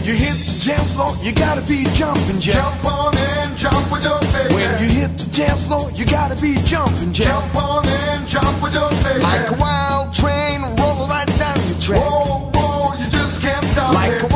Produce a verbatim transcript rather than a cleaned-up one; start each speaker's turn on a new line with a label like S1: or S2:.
S1: you hit the dance floor, you gotta be jumping jack.
S2: Jump on and jump with your baby.
S1: When you hit the dance floor, you gotta be jumping jack.
S2: Jump on and jump with your baby.
S1: Like a wild train rolling right down your track.
S2: Whoa, whoa, you just can't stop
S1: Like
S2: it.
S1: a